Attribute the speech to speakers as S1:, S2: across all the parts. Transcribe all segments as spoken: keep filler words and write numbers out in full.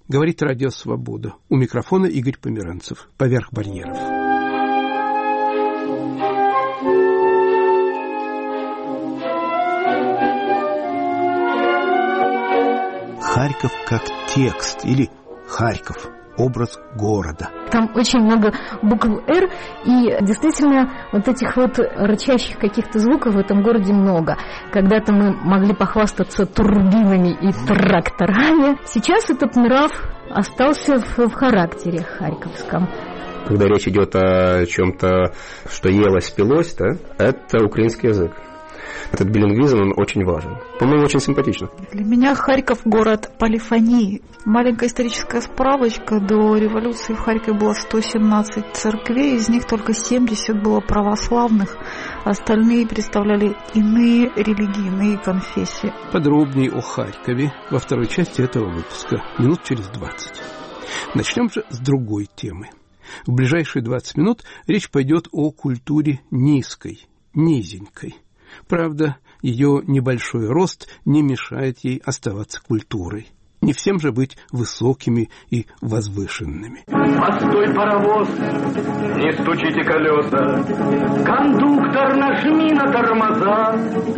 S1: Говорит Радио Свобода. У микрофона Игорь Померанцев. Поверх барьеров. Харьков как текст или Харьков – образ города.
S2: Там очень много букв «Р», и действительно вот этих вот рычащих каких-то звуков в этом городе много. Когда-то мы могли похвастаться турбинами и тракторами. Сейчас этот нрав остался в, в характере харьковском.
S3: Когда речь идет о чем-то, что елось, пилось, да, это украинский язык. Этот билингвизм, он очень важен. По-моему, очень симпатично.
S4: Для меня Харьков – город полифонии. Маленькая историческая справочка. До революции в Харькове было сто семнадцать церквей, из них только семьдесят было православных, остальные представляли иные религии, иные конфессии.
S1: Подробнее о Харькове во второй части этого выпуска, минут через двадцать. Начнем же с другой темы. В ближайшие двадцать минут речь пойдет о культуре низкой, низенькой. Правда, ее небольшой рост не мешает ей оставаться культурой. Не всем же быть высокими и возвышенными.
S5: Постой, паровоз, не стучите колеса, кондуктор, нажми на тормоза.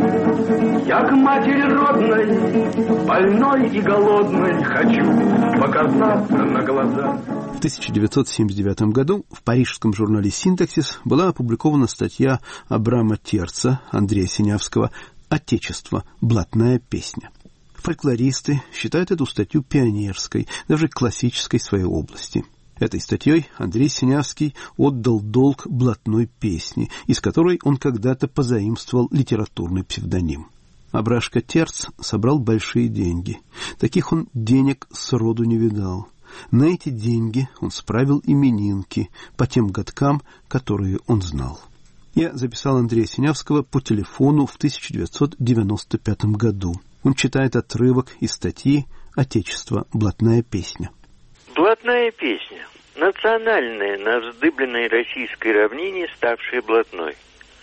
S5: Я к матери родной, больной и голодной, хочу показаться на глаза.
S1: В тысяча девятьсот семьдесят девятом году в парижском журнале «Синтаксис» была опубликована статья Абрама Терца, Андрея Синявского «Отечество. Блатная песня». Фольклористы считают эту статью пионерской, даже классической в своей области. Этой статьей Андрей Синявский отдал долг блатной песне, из которой он когда-то позаимствовал литературный псевдоним. Абрашка Терц собрал большие деньги. Таких он денег сроду не видал. На эти деньги он справил именинки по тем годкам, которые он знал. Я записал Андрея Синявского по телефону в тысяча девятьсот девяносто пятом году. Он читает отрывок из статьи «Отечество. Блатная песня».
S6: Блатная песня. Национальная на вздыбленной российской равнине, ставшая блатной.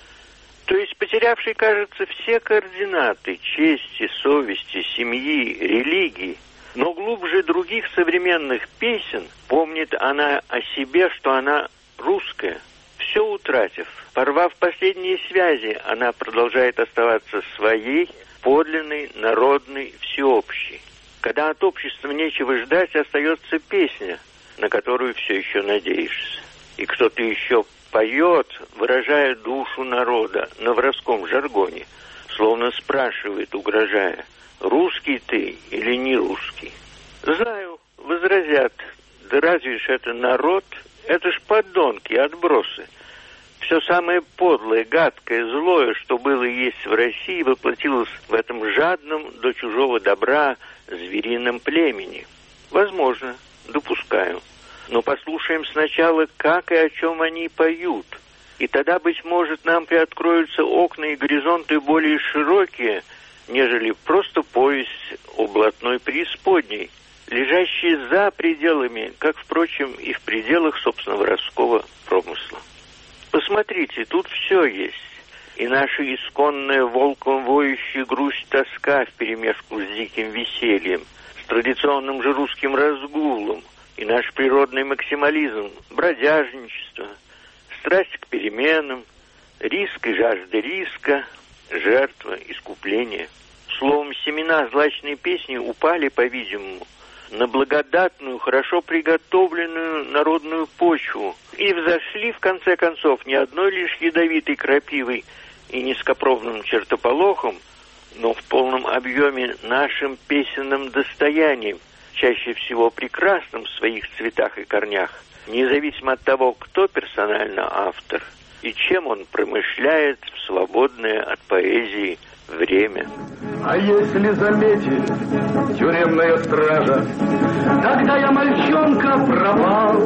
S6: То есть потерявшей, кажется, все координаты чести, совести, семьи, религии, но глубже других современных песен помнит она о себе, что она русская. Все утратив, порвав последние связи, она продолжает оставаться своей, подлинной, народной, всеобщей. Когда от общества нечего ждать, остается песня, на которую все еще надеешься. И кто-то еще поет, выражая душу народа на воровском жаргоне, словно спрашивает, угрожая, русский ты или не русский. Знаю, возразят, да разве ж это народ? Это ж подонки, отбросы. Все самое подлое, гадкое, злое, что было и есть в России, воплотилось в этом жадном до чужого добра зверином племени. Возможно, допускаю. Но послушаем сначала, как и о чем они поют. И тогда, быть может, нам приоткроются окна и горизонты более широкие, нежели просто повесть о блатной преисподней, лежащей за пределами, как, впрочем, и в пределах, собственно, воровского промысла. Посмотрите, тут все есть. И наша исконная волком воющая грусть тоска вперемешку с диким весельем, с традиционным же русским разгулом, и наш природный максимализм, бродяжничество, страсть к переменам, риск и жажда риска, жертва, искупление. Словом, семена злачной песни упали, по-видимому, на благодатную, хорошо приготовленную народную почву и взошли, в конце концов, не одной лишь ядовитой крапивой и низкопробным чертополохом, но в полном объеме нашим песенным достоянием, чаще всего прекрасным в своих цветах и корнях, независимо от того, кто персонально автор и чем он промышляет в свободное от поэзии время.
S5: А если заметит тюремная стража, тогда я мальчонка пропал,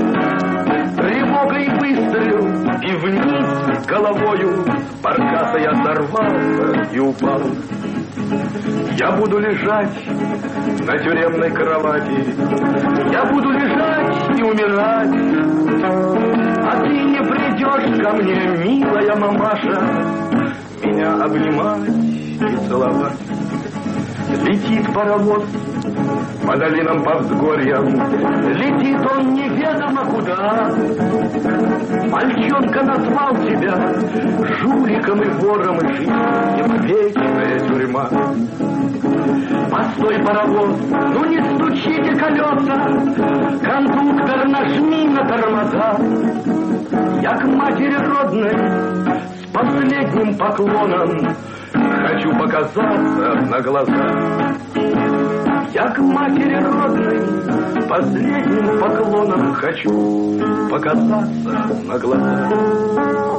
S5: тревогой выстрелю и вниз головою с баркаса я сорвался и упал. Я буду лежать на тюремной кровати, я буду лежать и умирать, а ты не придешь ко мне, милая мамаша, меня обнимать и целовать. Летит паровоз, по долинам, по взгорьям. Летит он неведомо куда. Мальчонка назвал тебя жуликом и вором, и жизнь его вечная тюрьма. Постой, паровоз, ну не стучите колеса, кондуктор, нажми на тормоза. Я к матери родной с последним поклоном хочу показаться на глаза. Я к матери родной с последним поклоном хочу показаться на глаза.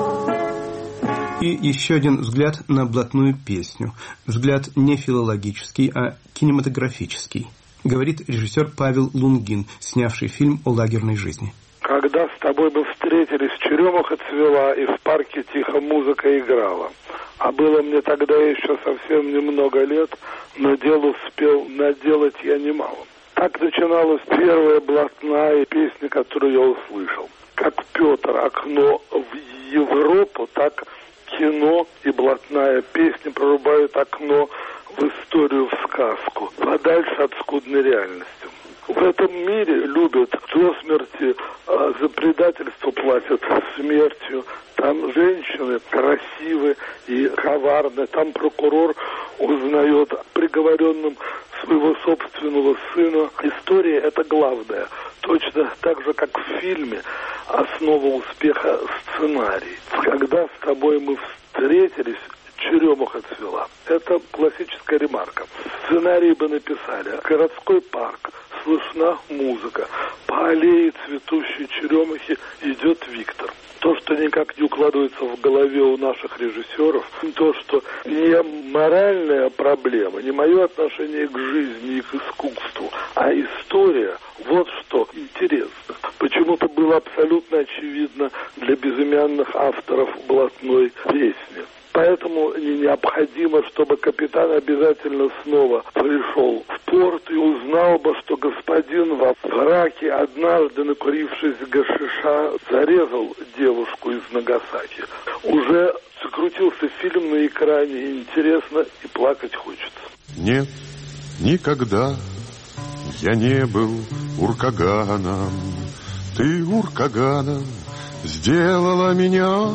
S1: И еще один взгляд на блатную песню. Взгляд не филологический, а кинематографический. Говорит режиссер Павел Лунгин, снявший фильм о лагерной жизни.
S7: Когда с тобой мы встретились, черемуха цвела, и в парке тихо музыка играла. А было мне тогда еще совсем немного лет, но дел успел наделать я немало. Так начиналась первая блатная песня, которую я услышал. Как Петр окно в Европу, так кино и блатная песня прорубают окно в историю, в сказку, подальше от скудной реальности. В этом мире любят до смерти, а за предательство платят смертью. Там женщины красивы и коварны. Там прокурор узнает приговоренным своего собственного сына. История — это главное. Точно так же, как в фильме, основа успеха — сценарий. Когда с тобой мы встретились, черемуха цвела. Это классическая ремарка. Сценарий бы написали: городской парк, слышна музыка, по аллее цветущей черемухи идет Виктор. То, что никак не укладывается в голове у наших режиссеров, то, что не моральная проблема, не мое отношение к жизни и к искусству, а история, вот что интересно. Почему-то было абсолютно очевидно для безымянных авторов блатной песни. Поэтому необходимо, чтобы капитан обязательно снова пришел в порт и узнал бы, что господин во враке, однажды накурившись гашиша, зарезал девушку из Нагасаки. Уже закрутился фильм на экране, и интересно, и плакать хочется.
S8: Нет, никогда я не был уркаганом. Ты уркаганом сделала меня.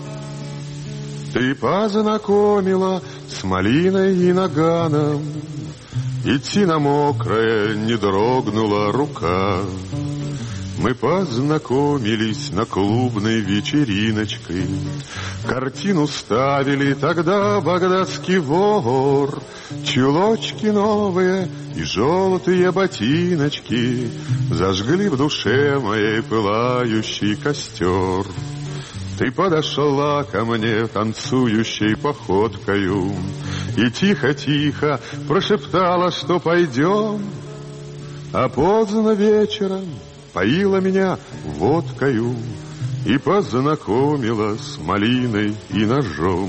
S8: Ты познакомила с малиной и наганом. Идти на мокрое не дрогнула рука. Мы познакомились на клубной вечериночке. Картину ставили тогда багдадский вор. Чулочки новые и желтые ботиночки зажгли в душе моей пылающий костер. Ты подошла ко мне танцующей походкою и тихо-тихо прошептала, что пойдем, а поздно вечером поила меня водкою и познакомила с малиной и ножом.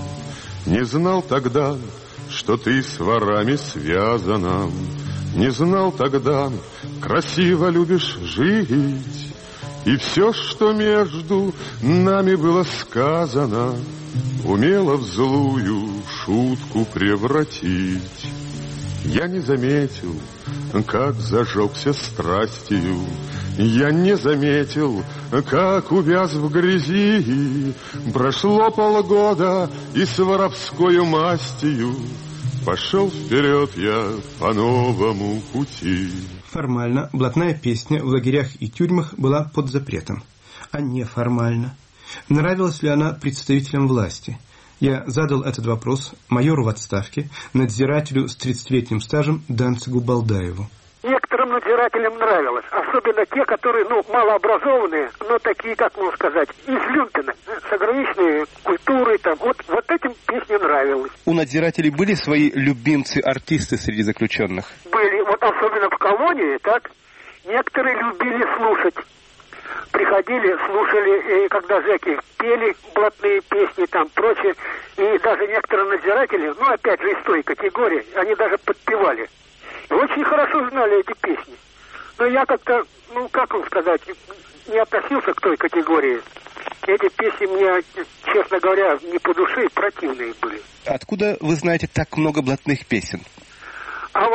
S8: Не знал тогда, что ты с ворами связана, не знал тогда, красиво любишь жить. И все, что между нами было сказано, умело в злую шутку превратить. Я не заметил, как зажегся страстью, я не заметил, как увяз в грязи. Прошло полгода, и с воровскою мастью пошел вперед я по новому пути.
S1: Формально блатная песня в лагерях и тюрьмах была под запретом. А неформально? Нравилась ли она представителям власти? Я задал этот вопрос майору в отставке, надзирателю с тридцатилетним стажем Данцигу Балдаеву.
S9: Некоторым надзирателям нравилось, особенно те, которые, ну, малообразованные, но такие, как можно сказать, из люмпена, с ограниченной культурой, там, вот, вот этим песня нравилась.
S10: У надзирателей были свои любимцы-артисты среди заключенных?
S9: Были, вот особенно в колонии, так, некоторые любили слушать. Приходили, слушали, и когда зэки пели блатные песни, там, прочее, и даже некоторые надзиратели, ну, опять же, из той категории, они даже подпевали. Очень хорошо знали эти песни. Но я как-то, ну, как вам сказать, не относился к той категории. Эти песни мне, честно говоря, не по душе, противные были.
S10: Откуда вы знаете так много блатных песен?
S9: А вот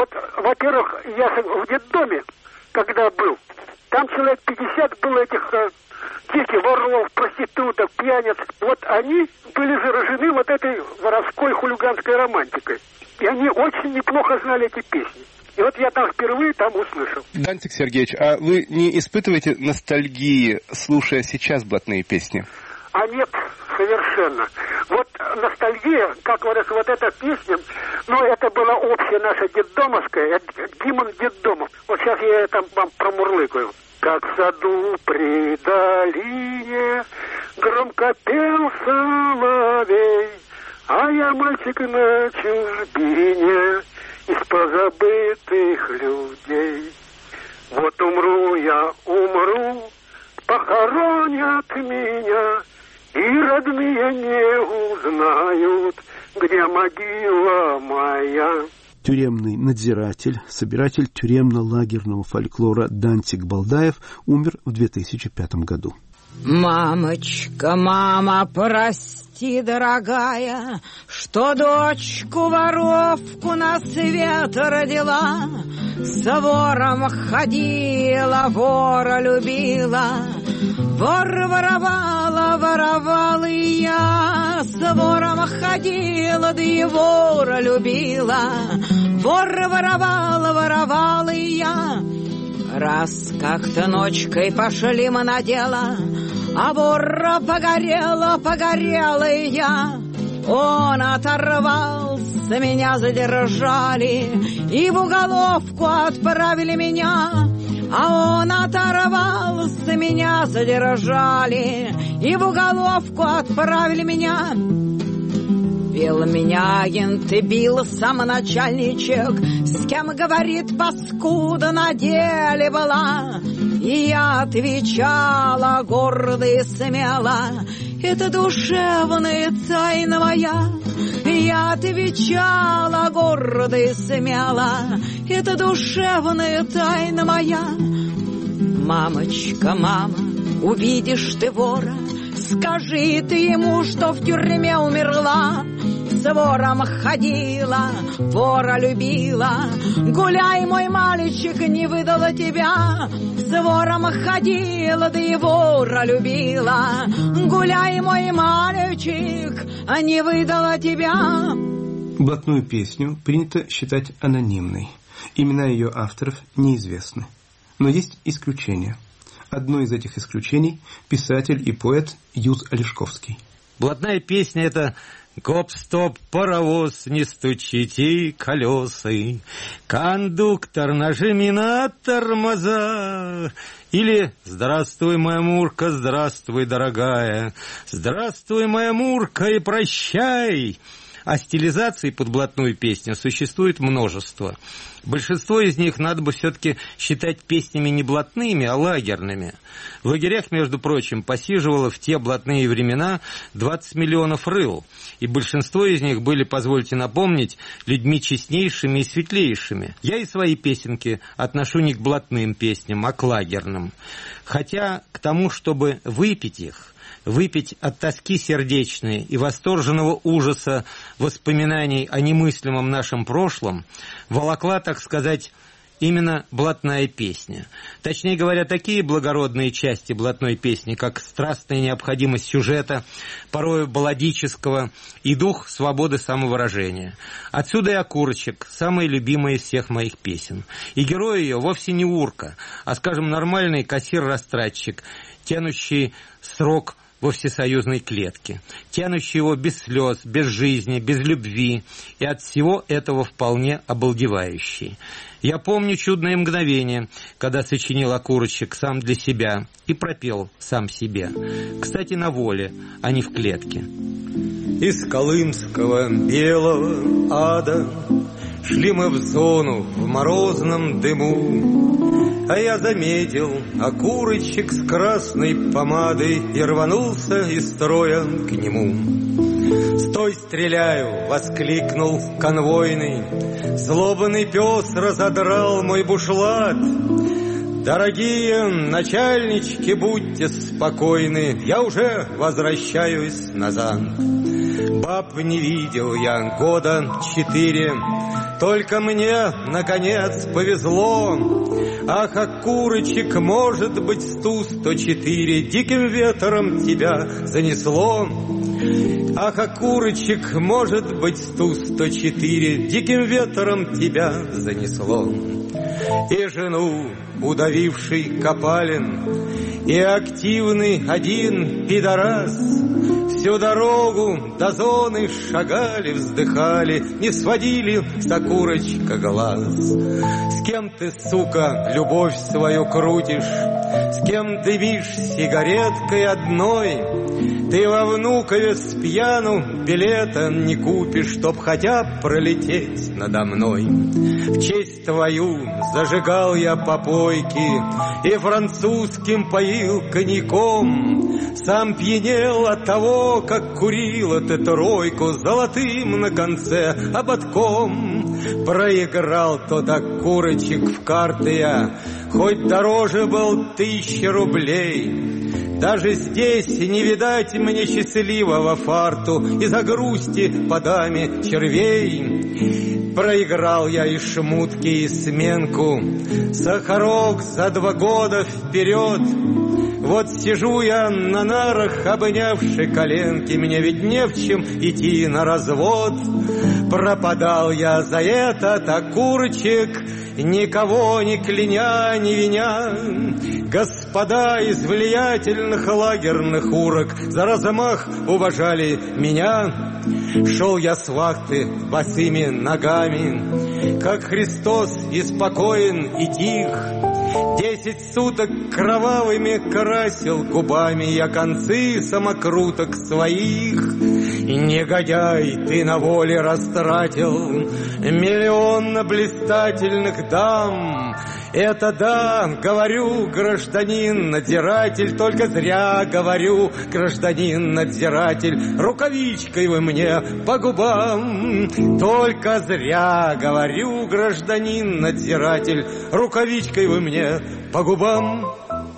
S9: во-первых, я в детдоме, когда был, там человек пятьдесят было этих э, диких воров, проституток, пьяниц. Вот они были заражены вот этой воровской хулиганской романтикой. И они очень неплохо знали эти песни. И вот я там впервые там услышал.
S10: Дантик Сергеевич, а вы не испытываете ностальгии, слушая сейчас блатные песни?
S9: А нет, совершенно. Вот ностальгия, как говорят, вот эта песня, ну, это была общая наша детдомовская, гимн детдомов. Вот сейчас я это вам промурлыкаю. Как в саду при долине громко пел соловей, а я мальчик на чужбине из позабытых людей. Вот умру я, умру, похоронят меня, и родные не узнают, где могила моя.
S1: Тюремный надзиратель, собиратель тюремно-лагерного фольклора Дантик Балдаев умер в две тысячи пятом году.
S11: Мамочка, мама, прости, дорогая, что дочку-воровку на свет родила. С вором ходила, вора любила, вор воровала, воровала и я. С вором ходила, да и вора любила, вор воровала, воровала и я. Раз как-то ночкой пошли мы на дело, а вора погорела, погорела и я. Он оторвался, меня задержали, и в уголовку отправили меня. А он оторвался, меня задержали, и в уголовку отправили меня. Бил меня агент и бил сам начальничек, с кем, говорит, паскуда на деле была. И я отвечала гордо и смело: это душевная тайна моя. Я отвечала гордо и смело: это душевная тайна моя. Мамочка, мама, увидишь ты вора, скажи ты ему, что в тюрьме умерла. С вором ходила, вора любила, гуляй, мой мальчик, не выдала тебя. С вором ходила, да и вора любила, гуляй, мой мальчик, не выдала тебя.
S1: Блатную песню принято считать анонимной. Имена ее авторов неизвестны. Но есть исключения. Одно из этих исключений – писатель и поэт Юз Олешковский.
S12: Блатная песня – это «Гоп-стоп, паровоз, не стучите колесы», «Кондуктор, нажми на тормоза», или «Здравствуй, моя Мурка, здравствуй, дорогая, здравствуй, моя Мурка, и прощай». А стилизаций под блатную песню существует множество. Большинство из них надо бы все-таки считать песнями не блатными, а лагерными. В лагерях, между прочим, посиживало в те блатные времена двадцать миллионов рыл, и большинство из них были, позвольте напомнить, людьми честнейшими и светлейшими. Я и свои песенки отношу не к блатным песням, а к лагерным. Хотя к тому, чтобы выпить их, выпить от тоски сердечной и восторженного ужаса воспоминаний о немыслимом нашем прошлом, волокла, так сказать, именно блатная песня. Точнее говоря, такие благородные части блатной песни, как страстная необходимость сюжета, порою балладического, и дух свободы самовыражения. Отсюда и «Окурочек», самая любимая из всех моих песен. И герой ее вовсе не урка, а, скажем, нормальный кассир-растратчик, тянущий срок во всесоюзной клетке, тянущий его без слез, без жизни, без любви, и от всего этого вполне обалдевающий. Я помню чудное мгновение, когда сочинил «Окурочек» сам для себя и пропел сам себе. Кстати, на воле, а не в клетке. Из колымского белого ада шли мы в зону в морозном дыму, а я заметил окурочек с красной помадой и рванулся из строя к нему. «Стой, стреляю!» — воскликнул конвойный. Злобный пес разодрал мой бушлат. «Дорогие начальнички, будьте спокойны, я уже возвращаюсь назад». Баб не видел я года четыре, только мне, наконец, повезло. Ах, окурочек, может быть, сту сто четыре диким ветром тебя занесло. Ах, окурочек, может быть, сту сто четыре диким ветром тебя занесло. И жену, удавивший Копалин, и активный один пидорас всю дорогу до зоны шагали, вздыхали, не сводили с окурочка глаз. С кем ты, сука, любовь свою крутишь, с кем дымишь сигареткой одной? Ты во Внукове с пьяну билета не купишь, чтоб хотя пролететь надо мной. В честь твою зажигал я попойки и французским поил коньяком. Сам пьянел от того, как курила ты тройку золотым на конце ободком. Проиграл тот окурочек в карты я, хоть дороже был тысяча рублей. Даже здесь не видать мне счастливого фарту из-за грусти по даме червей. Проиграл я и шмутки, и сменку, сахарок за два года вперед. Вот сижу я на нарах, обнявши коленки, мне ведь не в чем идти на развод. Пропадал я за этот окурочек, никого не кляня, не виня. Господа из влиятельных лагерных урок за размах уважали меня. Шел я с вахты босыми ногами, как Христос, и спокоен, и тих. Десять суток кровавыми красил губами я концы самокруток своих. Негодяй, ты на воле растратил миллион на блистательных дам. Это да, говорю, гражданин-надзиратель, только зря говорю, гражданин-надзиратель, рукавичкой вы мне по губам. Только зря говорю, гражданин-надзиратель, рукавичкой вы мне по губам.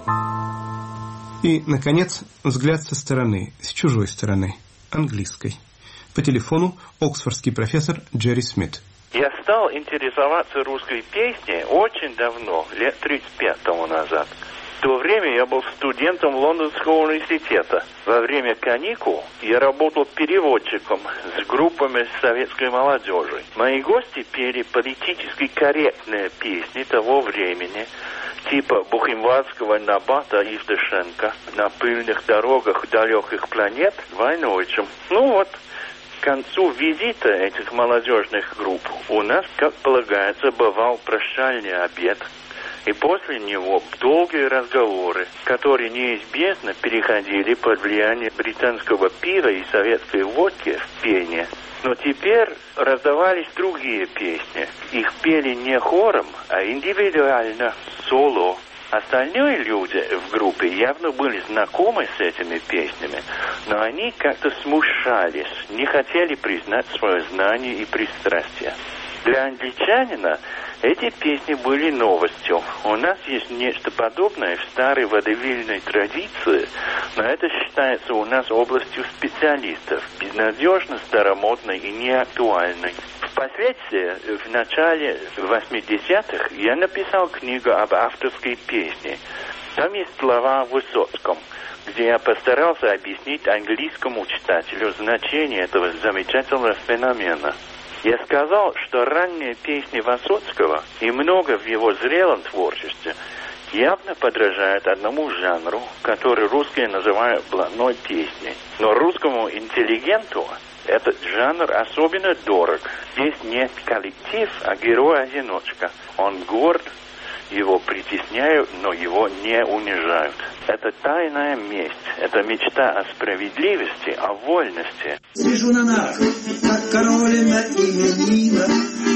S1: И, наконец, взгляд со стороны, с чужой стороны, английской. По телефону оксфордский профессор Джерри Смит.
S6: Я стал интересоваться русской песней очень давно, лет тридцать пять тому назад. В то время я был студентом Лондонского университета. Во время каникул я работал переводчиком с группами советской молодежи. Мои гости пели политически корректные песни того времени, типа Бухенвальдского Набата Евтушенко «На пыльных дорогах далеких планет войнойчим». Ну вот, к концу визита этих молодежных групп у нас, как полагается, бывал прощальный обед, и после него долгие разговоры, которые неизбежно переходили под влияние британского пива и советской водки в пение. Но теперь раздавались другие песни. Их пели не хором, а индивидуально, соло. Остальные люди в группе явно были знакомы с этими песнями, но они как-то смущались, не хотели признать свое знание и пристрастие. Для англичанина эти песни были новостью. У нас есть нечто подобное в старой водевильной традиции, но это считается у нас областью специалистов, безнадежно старомодной и неактуальной. Впоследствии, в начале восьмидесятых, я написал книгу об авторской песне. Там есть слова о Высоцком, где я постарался объяснить английскому читателю значение этого замечательного феномена. Я сказал, что ранние песни Высоцкого и много в его зрелом творчестве явно подражают одному жанру, который русские называют блатной песней. Но русскому интеллигенту этот жанр особенно дорог. Здесь нет коллектив, а герой-одиночка. Он горд, его притесняют, но его не унижают. Это тайная месть, это мечта о справедливости, о вольности.
S13: Сижу на нарах, как король на именинах,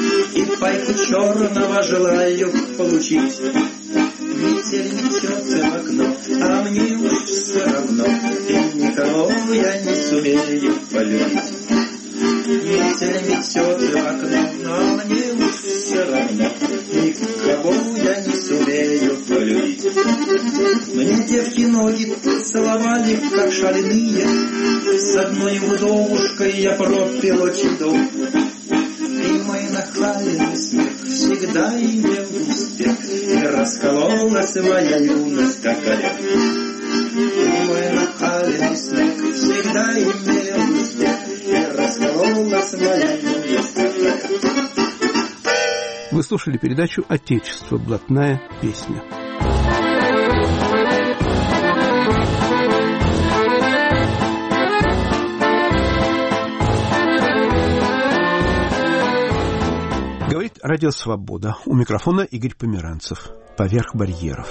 S13: и пайку черного желаю получить. Метель метется в окно, а мне уж все равно, и никого я не сумею полюбить. Метель метется в окно, а мне уж все равно, никого я не сумею полюбить. Мне девки ноги целовали, как шальные, с одной вдовушкой я пропил очень долго. И мой нахальный всегда имел успех, и раскололась моя юность, как орех. Мой нахальный снег всегда имел успех, и раскололась моя юность, как орех.
S1: Вы слушали передачу «Отечество. Блатная песня». Говорит Радио Свобода. У микрофона Игорь Померанцев. Поверх барьеров.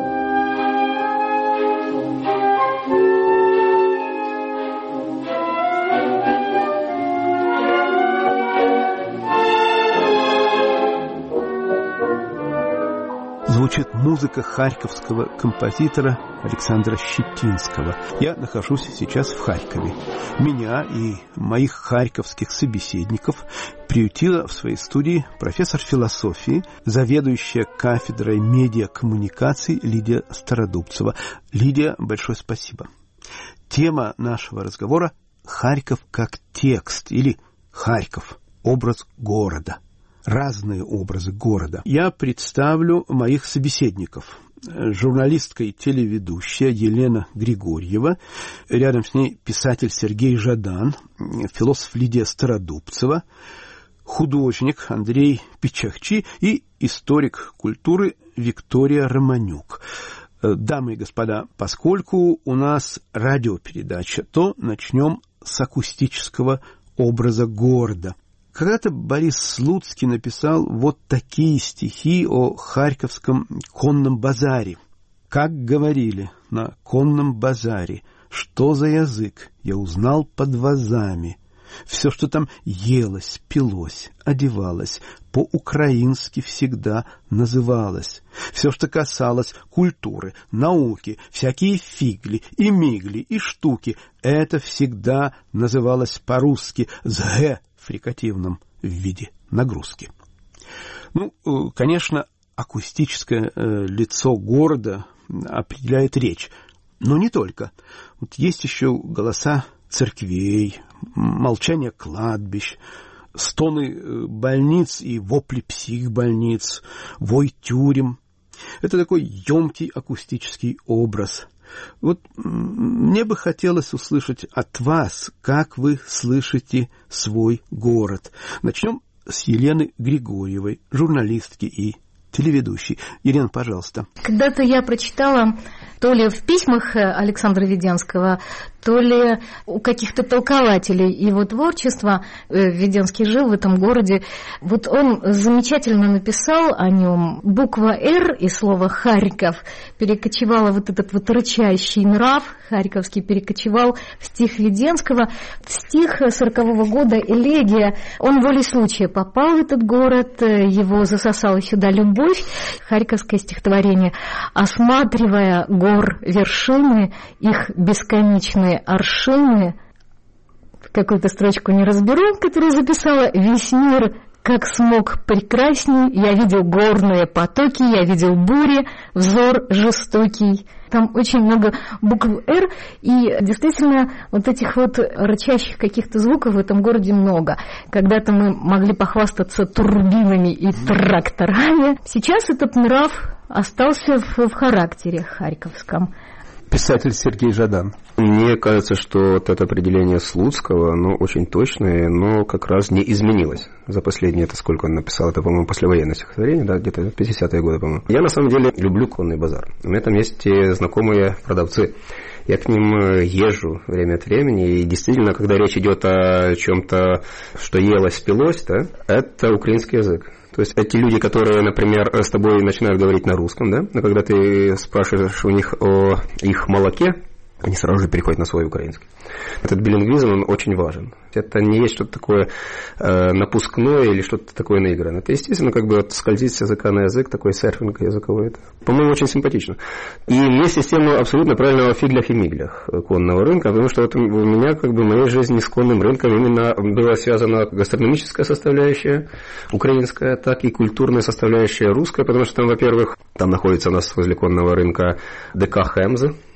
S1: Звучит музыка харьковского композитора Александра Щетинского. Я нахожусь сейчас в Харькове. Меня и моих харьковских собеседников приютила в своей студии профессор философии, заведующая кафедрой медиакоммуникаций Лидия Стародубцева. Лидия, большое спасибо. Тема нашего разговора – Харьков как текст или Харьков – образ города. Разные образы города. Я представлю моих собеседников. Журналистка и телеведущая Елена Григорьева, рядом с ней писатель Сергей Жадан, философ Лидия Стародубцева, художник Андрей Пичахчи и историк культуры Виктория Романюк. Дамы и господа, поскольку у нас радиопередача, то начнем с акустического образа города. Когда-то Борис Слуцкий написал вот такие стихи о Харьковском конном базаре. Как говорили на конном базаре, что за язык, я узнал под вазами. Все, что там елось, пилось, одевалось, по-украински всегда называлось. Все, что касалось культуры, науки, всякие фигли и мигли и штуки, это всегда называлось по-русски с «г» фрикативном в виде нагрузки. Ну, конечно, акустическое лицо города определяет речь, но не только. Вот есть еще голоса церквей, молчание кладбищ, стоны больниц и вопли психбольниц, вой тюрем. Это такой емкий акустический образ. Вот мне бы хотелось услышать от вас, как вы слышите свой город. Начнем с Елены Григорьевой, журналистки и телеведущей. Елена, пожалуйста.
S2: Когда-то я прочитала то ли в письмах Александра Веденского, то ли у каких-то толкователей его творчества. Веденский жил в этом городе. Вот он замечательно написал о нем. Буква «Р» и слово «Харьков» перекочевала вот этот вот рычащий нрав харьковский, перекочевал в стих Веденского. В стих сорокового года «Элегия». Он волей случая попал в этот город, его засосала сюда любовь. Харьковское стихотворение. Осматривая гор вершины, их бесконечные аршины, какую-то строчку не разберу, которую записала, весь мир как смог прекрасней, я видел горные потоки, я видел бури, взор жестокий. Там очень много букв «Р», и действительно вот этих вот рычащих каких-то звуков в этом городе много. Когда-то мы могли похвастаться турбинами и тракторами. Сейчас этот нрав остался в, в характере харьковском.
S1: Писатель Сергей Жадан.
S3: Мне кажется, что вот это определение Слуцкого, оно очень точное, но как раз не изменилось за последние, это сколько он написал, это, по-моему, послевоенное стихотворение, да, где-то пятидесятые годы, по-моему. Я, на самом деле, люблю конный базар. У меня там есть знакомые продавцы. Я к ним езжу время от времени, и действительно, когда речь идет о чем-то, что елось, пилось, да, это украинский язык. То есть эти люди, которые, например, с тобой начинают говорить на русском, да, но когда ты спрашиваешь у них о их молоке, они сразу же переходят на свой украинский. Этот билингвизм, он очень важен. Это не есть что-то такое э, напускное или что-то такое наигранное. Это, естественно, как бы вот скользить с языка на язык, такой серфинг языковой. Это, по-моему, очень симпатично. И вместе с тем абсолютно правильно о фиглях и миглях конного рынка, потому что вот у меня, как бы, в моей жизни с конным рынком именно была связана гастрономическая составляющая украинская, так и культурная составляющая русская, потому что там, во-первых, там находится у нас возле конного рынка ДК «Хемза»,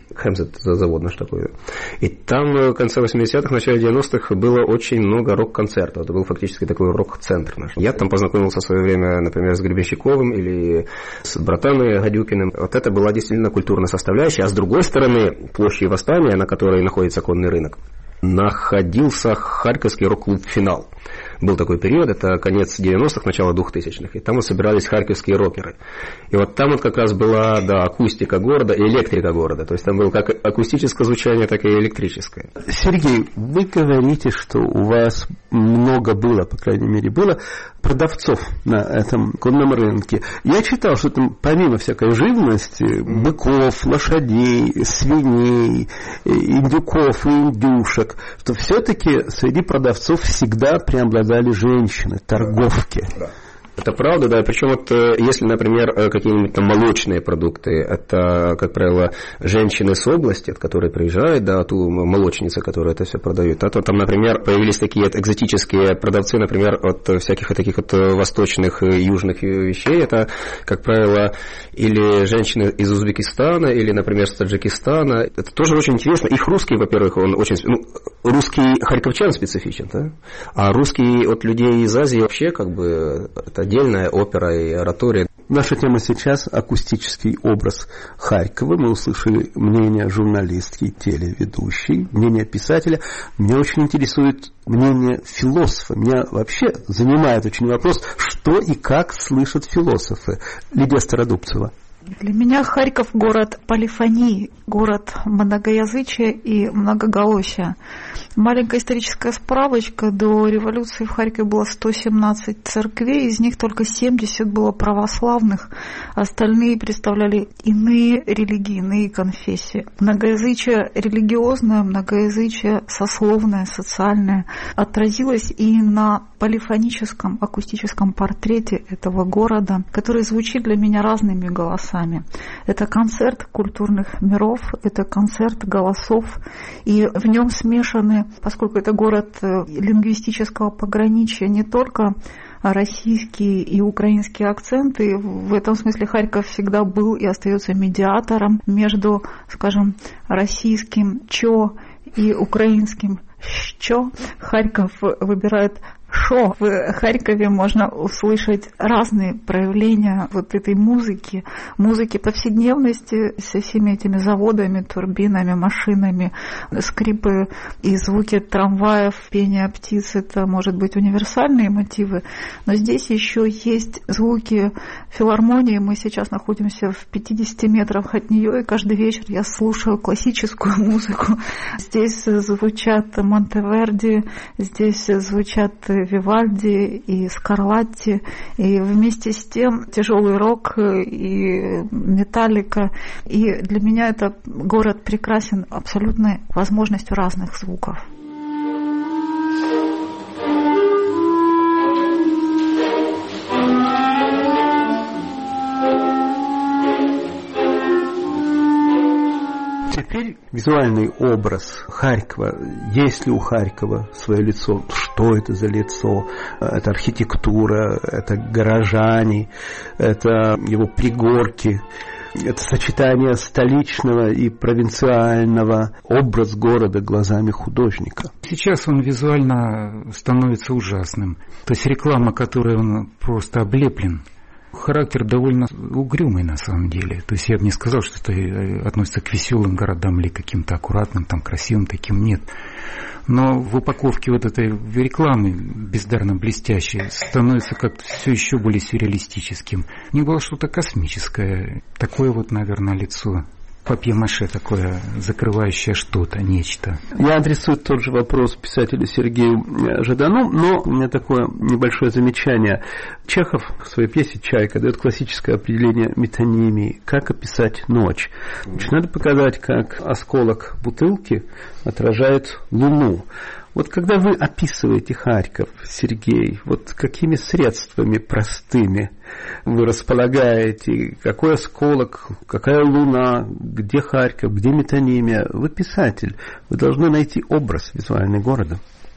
S3: Хемзет завод наш такой. И там в конце восьмидесятых, начале девяностых было очень много рок-концертов. Это был фактически такой рок-центр наш. Я там познакомился в свое время, например, с Гребенщиковым или с братаном Гадюкиным. Вот это была действительно культурная составляющая. А с другой стороны, площади Восстания, на которой находится конный рынок, находился Харьковский рок-клуб «Финал». Был такой период, это конец девяностых, начало двухтысячных, и там вот собирались харьковские рокеры. И вот там вот как раз была, да, акустика города и электрика города. То есть там было как акустическое звучание, так и электрическое.
S1: Сергей, вы говорите, что у вас много было, по крайней мере, было продавцов на этом конном рынке. Я читал, что там помимо всякой живности, быков, лошадей, свиней, индюков и индюшек, что все-таки среди продавцов всегда преобладали женщины, торговки.
S3: Это правда, да. Причем вот если, например, какие-нибудь там молочные продукты, это, как правило, женщины с области, от которой приезжают, да, ту молочницы, которые это все продают. А то там, например, появились такие вот экзотические продавцы, например, от всяких таких вот восточных и южных вещей. Это, как правило, или женщины из Узбекистана, или, например, с Таджикистана. Это тоже очень интересно. Их русский, во-первых, он очень... Ну, русский харьковчан специфичен, да? А русский от людей из Азии вообще, как бы, это отдельная опера и оратория.
S1: Наша тема сейчас — акустический образ Харькова. Мы услышали мнение журналистки, телеведущей, мнение писателя. Меня очень интересует мнение философа. Меня вообще занимает очень вопрос, что и как слышат философы. Лидия Стародубцева.
S4: Для меня Харьков — город полифонии, город многоязычия и многоголосия. Маленькая историческая справочка: до революции в Харькове было сто семнадцать церквей, из них только семьдесят было православных, остальные представляли иные религии, иные конфессии. Многоязычие религиозное, многоязычие сословное, социальное отразилось и на полифоническом акустическом портрете этого города, который звучит для меня разными голосами. Это концерт культурных миров, это концерт голосов, и в нем смешаны, поскольку это город лингвистического пограничья, не только российские и украинские акценты. В этом смысле Харьков всегда был и остается медиатором между, скажем, российским «чо» и украинским «що». Харьков выбирает «шо». В Харькове можно услышать разные проявления вот этой музыки, музыки повседневности со всеми этими заводами, турбинами, машинами, скрипы и звуки трамваев, пение птиц. Это, может быть, универсальные мотивы, но здесь еще есть звуки филармонии. Мы сейчас находимся в пятидесяти метрах от нее, и каждый вечер я слушаю классическую музыку. Здесь звучат Монтеверди, здесь звучат Вивальди и Скарлатти, и вместе с тем тяжелый рок и металлика. И для меня этот город прекрасен абсолютной возможностью разных звуков.
S1: Теперь визуальный образ Харькова. Есть ли у Харькова свое лицо? Что это за лицо? Это архитектура, это горожане, это его пригорки, это сочетание столичного и провинциального, образ города глазами художника.
S14: Сейчас он визуально становится ужасным. То есть реклама, которой он просто облеплен, характер довольно угрюмый на самом деле. То есть я бы не сказал, что это относится к веселым городам или каким-то аккуратным, там, красивым таким, нет. Но в упаковке вот этой рекламы бездарно блестящей становится как-то все еще более сюрреалистическим. У них было что-то космическое, такое вот, наверное, лицо. Папье-маше такое, закрывающее что-то, нечто.
S1: Я адресую тот же вопрос писателю Сергею Жадану, но у меня такое небольшое замечание. Чехов в своей пьесе «Чайка» дает классическое определение метонимии. Как описать ночь? Значит, надо показать, как осколок бутылки отражает луну. Вот когда вы описываете Харьков, Сергей, вот какими средствами простыми вы располагаете, какой осколок, какая луна, где Харьков, где метонимия? Вы писатель, вы должны найти образ визуальный города.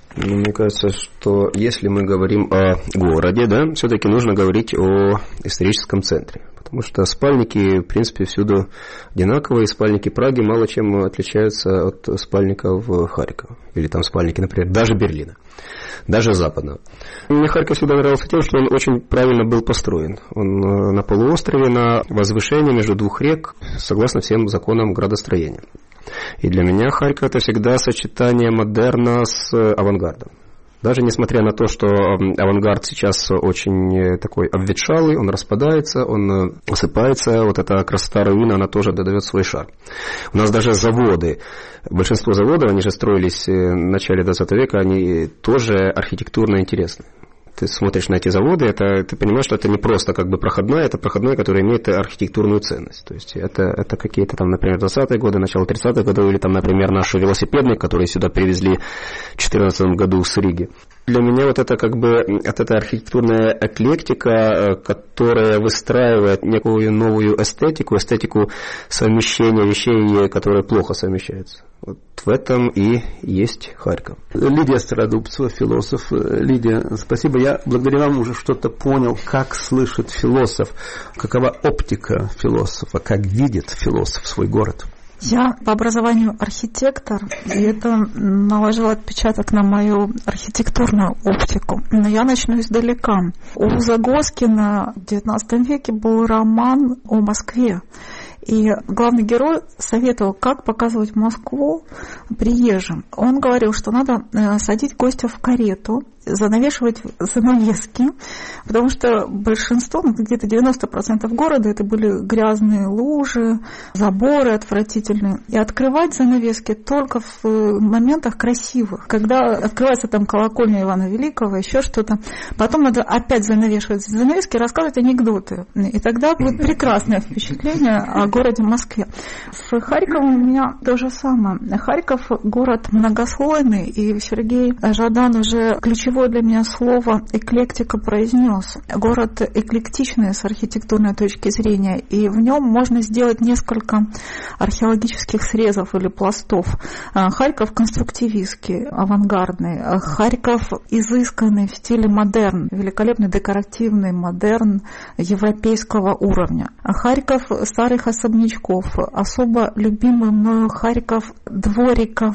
S3: Ну, мне кажется, что если мы говорим о городе, да, все-таки нужно говорить о историческом центре. Потому что спальники, в принципе, всюду одинаковые. Спальники Праги мало чем отличаются от спальников Харькова. Или там спальники, например, даже Берлина. Даже западного. Мне Харьков всегда нравился тем, что он очень правильно был построен. Он на полуострове, на возвышении между двух рек, согласно всем законам градостроения. И для меня Харьков – это всегда сочетание модерна с авангардом. Даже несмотря на то, что авангард сейчас очень такой обветшалый, он распадается, он осыпается, вот эта красота руин, она тоже додает свой шар. У нас даже заводы, большинство заводов, они же строились в начале двадцатого века, они тоже архитектурно интересны. Ты смотришь на эти заводы, это, ты понимаешь, что это не просто как бы проходная, это проходной, который имеет архитектурную ценность. То есть это, это какие-то там, например, двадцатые годы, начало тридцатых годов, или там, например, наши велосипедные, которые сюда привезли в две тысячи четырнадцатом году с Риги. Для меня вот это как бы вот эта архитектурная эклектика, которая выстраивает некую новую эстетику, эстетику совмещения вещей, которые плохо совмещаются. Вот в этом и есть Харьков.
S1: Лидия Стародубцева, философ. Лидия, спасибо. Я благодаря вам уже что-то понял, как слышит философ, какова оптика философа, как видит философ свой город.
S4: Я по образованию архитектор, и это наложило отпечаток на мою архитектурную оптику. Но я начну издалека. У Загоскина в девятнадцатом веке был роман о Москве. И главный герой советовал, как показывать Москву приезжим. Он говорил, что надо садить гостя в карету, занавешивать занавески, потому что большинство, ну, где-то девяносто процентов города, это были грязные лужи, заборы отвратительные. И открывать занавески только в моментах красивых. Когда открывается там колокольня Ивана Великого, еще что-то. Потом надо опять занавешивать занавески и рассказывать анекдоты. И тогда будет прекрасное впечатление о городе Москве. С Харьковом у меня то же самое. Харьков – город многослойный, и Сергей Жадан уже ключевое для меня слово «эклектика» произнес. Город эклектичный с архитектурной точки зрения, и в нем можно сделать несколько археологических срезов или пластов. Харьков конструктивистский, авангардный. Харьков изысканный в стиле модерн, великолепный декоративный модерн европейского уровня. Харьков старых особнячков, особо любимый мною Харьков двориков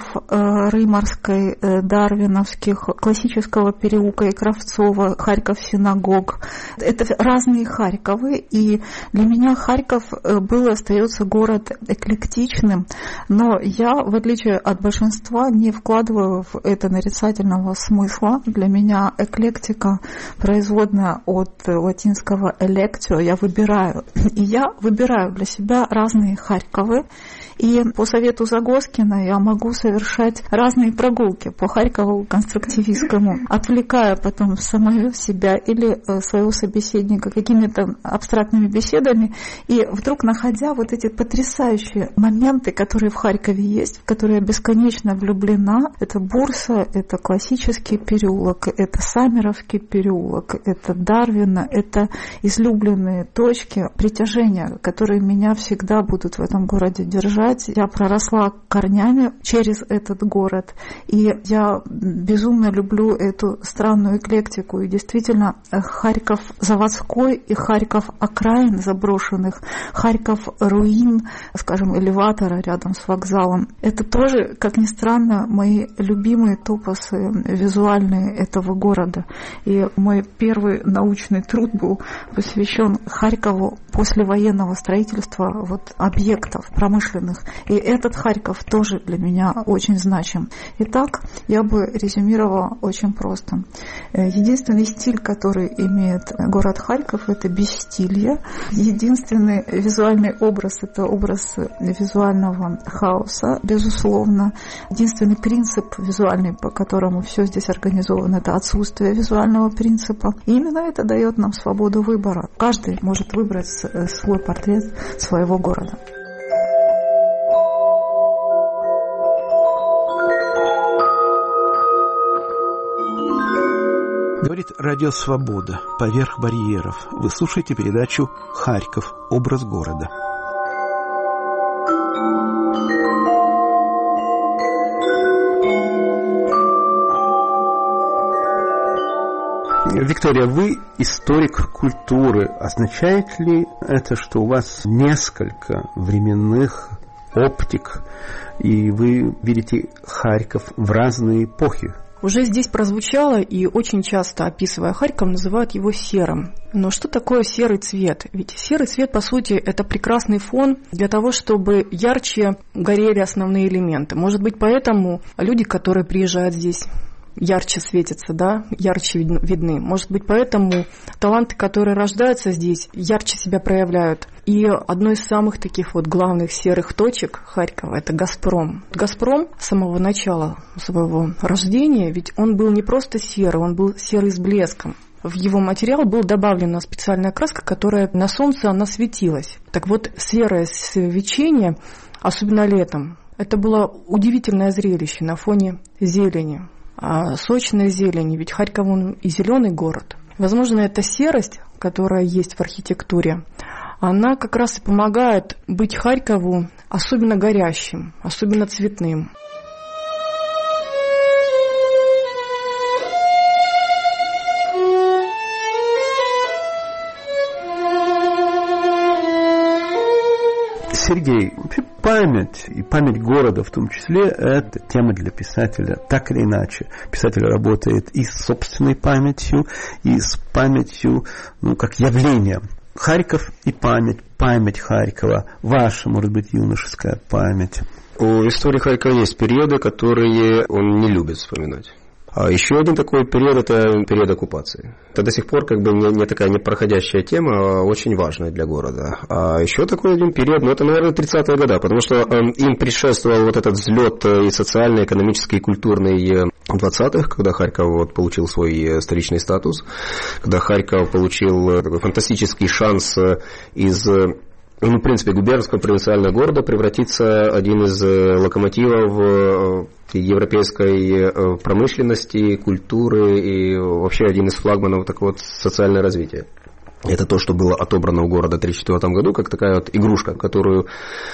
S4: Рыморской, дарвиновских, классического переулка и Кравцова, Харьков синагог. Это разные Харьковы, и для меня Харьков был и остается город эклектичным, но я, в отличие от большинства, не вкладываю в это нарицательного смысла. Для меня эклектика производная от латинского electio, я выбираю. И я выбираю для себя разные Харьковы, и по совету Загоскина я могу совершать разные прогулки по Харькову конструктивистскому, отвлекая потом самого себя или своего собеседника какими-то абстрактными беседами, и вдруг находя вот эти потрясающие моменты, которые в Харькове есть, в которые я бесконечно влюблена. Это Бурса, это классический переулок, это Самеровский переулок, это Дарвина, это излюбленные точки притяжения, которые меня всегда будут в этом городе держать. Я проросла корнями через этот город, и я безумно люблю эту странную эклектику. И действительно, Харьков заводской и Харьков окраин заброшенных, Харьков руин, скажем, элеватора рядом с вокзалом. Это тоже, как ни странно, мои любимые топосы визуальные этого города. И мой первый научный труд был посвящен Харькову послевоенного строительства вот, объектов промышленных. И этот Харьков тоже для меня очень значим. Итак, я бы резюмировала очень просто. Единственный стиль, который имеет город Харьков, это бесстилье. Единственный визуальный образ, это образ визуального хаоса, безусловно. Единственный принцип визуальный, по которому все здесь организовано, это отсутствие визуального принципа. И именно это дает нам свободу выбора. Каждый может выбрать свой портрет своего города.
S1: Говорит Радио Свобода. Поверх барьеров. Вы слушаете передачу «Харьков. Образ города». Виктория, вы историк культуры. Означает ли это, что у вас несколько временных оптик, и вы видите Харьков в разные эпохи?
S15: Уже здесь прозвучало, и очень часто, описывая Харьков, называют его серым. Но что такое серый цвет? Ведь серый цвет, по сути, это прекрасный фон для того, чтобы ярче горели основные элементы. Может быть, поэтому люди, которые приезжают здесь, ярче светятся, да, ярче видны. Может быть, поэтому таланты, которые рождаются здесь, ярче себя проявляют. И одной из самых таких вот главных серых точек Харькова – это «Газпром». «Газпром» с самого начала своего рождения, ведь он был не просто серый, он был серый с блеском. В его материал была добавлена специальная краска, которая на солнце она светилась. Так вот, серое свечение, особенно летом, это было удивительное зрелище на фоне зелени. А сочной зелени, ведь Харьков он и зеленый город. Возможно, эта серость, которая есть в архитектуре, она как раз и помогает быть Харькову особенно горящим, особенно цветным.
S1: Сергей, память и память города в том числе – это тема для писателя, так или иначе. Писатель работает и с собственной памятью, и с памятью, ну, как явлением. Харьков и память, память Харькова, ваша, может быть, юношеская память.
S3: У истории Харькова есть периоды, которые он не любит вспоминать. А еще один такой период – это период оккупации. Это до сих пор как бы не, не такая непроходящая тема, а очень важная для города. А еще такой один период, ну это, наверное, тридцатые годы, потому что э, им предшествовал вот этот взлет и социальный, экономический, и культурный двадцатых, когда Харьков вот, получил свой столичный статус, когда Харьков получил такой фантастический шанс из... Ну, в принципе, губернского провинциального города превратиться один из локомотивов европейской промышленности, культуры и вообще один из флагманов такого вот социального развития. Это то, что было отобрано у города в тысяча девятьсот тридцать четвёртом году, как такая вот игрушка, которую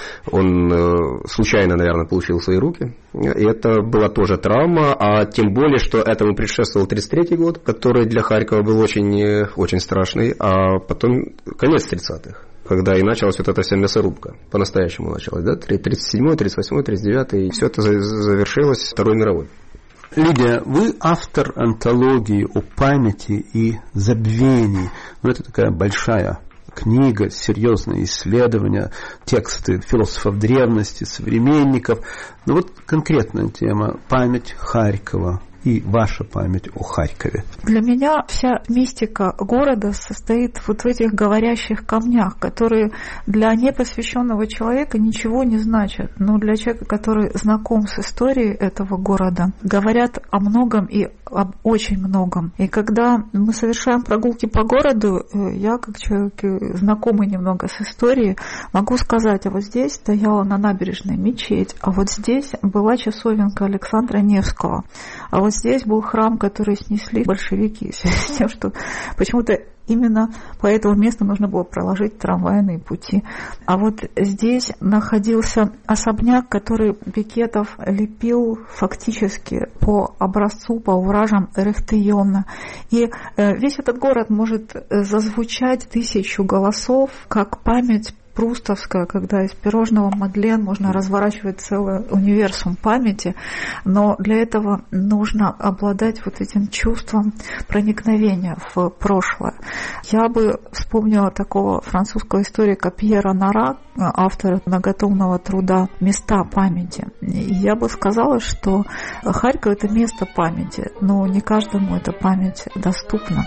S3: он случайно, наверное, получил в свои руки. И это была тоже травма, а тем более, что этому предшествовал тридцать третий год, который для Харькова был очень, очень страшный, а потом конец тридцатых. Когда и началась вот эта вся мясорубка. По-настоящему началась, да? тридцать седьмой, тридцать восьмой, тридцать девятый. И все это завершилось Второй мировой.
S1: Лидия, вы автор антологии о памяти и забвении. Ну, это такая большая книга, серьезное исследование, тексты философов древности, современников. Но вот конкретная тема – память Харькова и ваша память о Харькове.
S4: Для меня вся мистика города состоит вот в этих говорящих камнях, которые для непосвященного человека ничего не значат, но для человека, который знаком с историей этого города, говорят о многом и об очень многом. И когда мы совершаем прогулки по городу, я, как человек, знакомый немного с историей, могу сказать, а вот здесь стояла на набережной мечеть, а вот здесь была часовенка Александра Невского, а вот здесь был храм, который снесли большевики, с тем, что почему-то именно по этому месту нужно было проложить трамвайные пути. А вот здесь находился особняк, который Бекетов лепил фактически по образцу, по уражам Эрехтейона. И весь этот город может зазвучать тысячу голосов, как память прустовская, когда из пирожного Мадлен можно разворачивать целый универсум памяти, но для этого нужно обладать вот этим чувством проникновения в прошлое. Я бы вспомнила такого французского историка Пьера Нара, автора многотомного труда «Места памяти». И я бы сказала, что Харьков – это место памяти, но не каждому эта память доступна.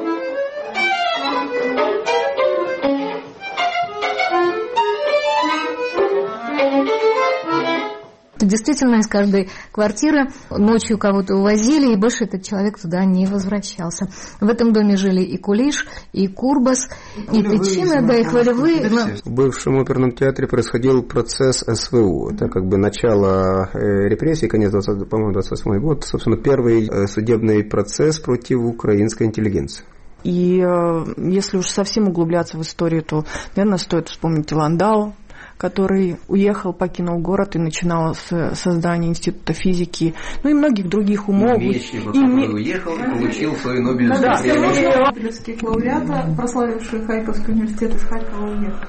S2: Действительно, из каждой квартиры ночью кого-то увозили, и больше этот человек туда не возвращался. В этом доме жили и Кулиш, и Курбас, и Тычина, да, и Хвалевые.
S3: В бывшем оперном театре происходил процесс СВУ. Это как бы начало репрессий, конец, по-моему, двадцать восьмой год. Собственно, первый судебный процесс против украинской интеллигенции.
S15: И если уж совсем углубляться в историю, то, наверное, стоит вспомнить Ландау, который уехал, покинул город и начинал с создания Института физики, ну и многих других умов.
S3: Мечников, который и... уехал и получил свою Нобелевскую
S4: да,
S3: премию.
S4: Да, Нобелевских лауреата, прославившие Харьковский университет, из Харькова уехал.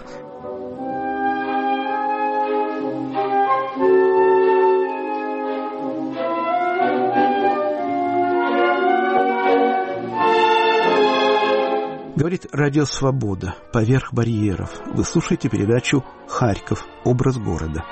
S1: Говорит Радио Свобода. Поверх барьеров. Вы слушаете передачу «Харьков. Образ города».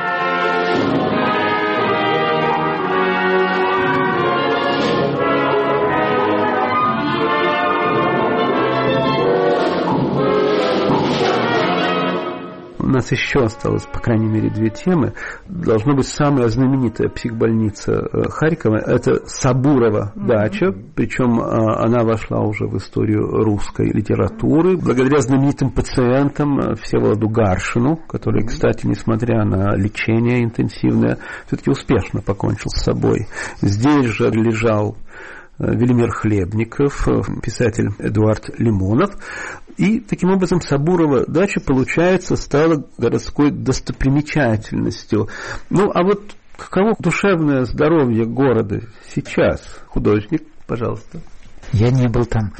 S1: У нас еще осталось, по крайней мере, две темы. Должна быть самая знаменитая психбольница Харькова. Это Сабурова дача. Причем она вошла уже в историю русской литературы. Благодаря знаменитым пациентам Всеволоду Гаршину, который, кстати, несмотря на лечение интенсивное, все-таки успешно покончил с собой. Здесь же лежал Велимир Хлебников, писатель Эдуард Лимонов. И таким образом Сабурова дача, получается, стала городской достопримечательностью. Ну, а вот каково душевное здоровье города сейчас? Художник, пожалуйста.
S14: Я не был там